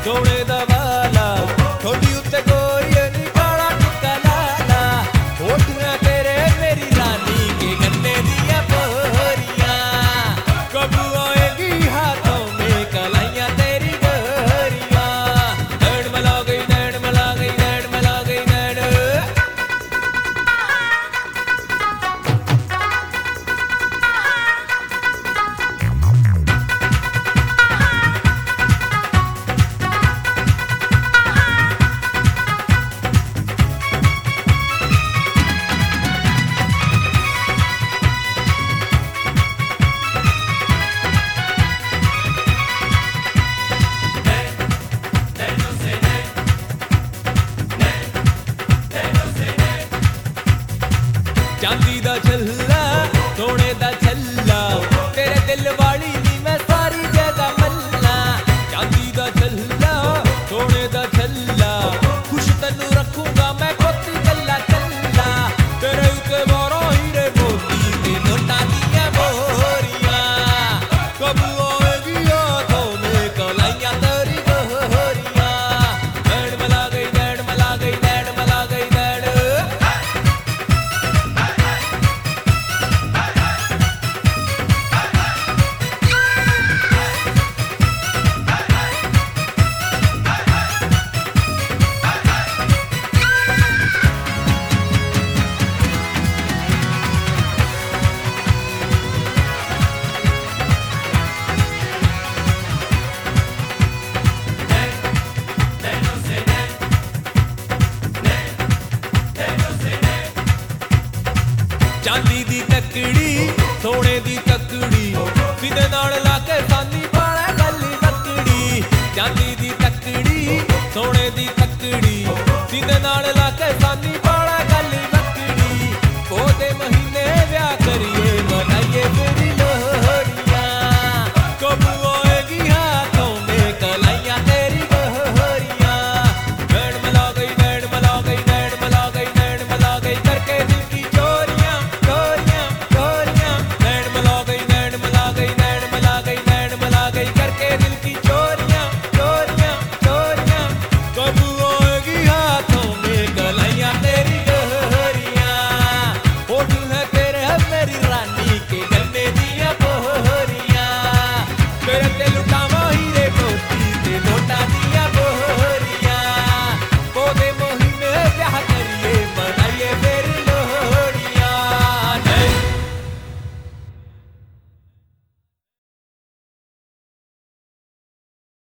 सोने दा वाला थोड़ी उत्ते कोई नहीं काला टिक्का लाला होठियां तेरे मेरी रानी के गन्ने दिया बोरियां कब आएगी हाथों में कलाइयां तेरी गोरियां नैन मला गई नैन मला गई नैन मला गई नैन चांदी दा छल्ला सोने दा छल्ला तेरे दिल वाली नी मैं सारी जगह मल्ला चांदी दा छल्ला सोने दा छल्ला खुश तन्नू रखूंगा मैं कोती कल्ला कल्ला तेरे उत्ते बारा हीरे मोती ते नोटा दिया बोरियां कब आएगी हाथों में कलाइयां तेरी गोरियां नैन मला गई नैन मला गई नैन मला गई नैन चांदी दी तकड़ी सोने दी तकड़ी सीधे नाल ला के सानी पाले गली तकड़ी चांदी दी तकड़ी सोने दी तकड़ी सीधे नाल ला के सानी पाले गली तकड़ी पोदे महीने ब्याह करिए मनाई